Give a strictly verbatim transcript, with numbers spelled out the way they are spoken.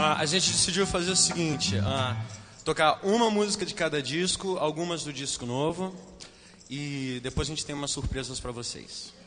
Ah, a gente decidiu fazer o seguinte, ah, tocar uma música de cada disco, algumas do disco novo, e depois a gente tem umas surpresas para vocês.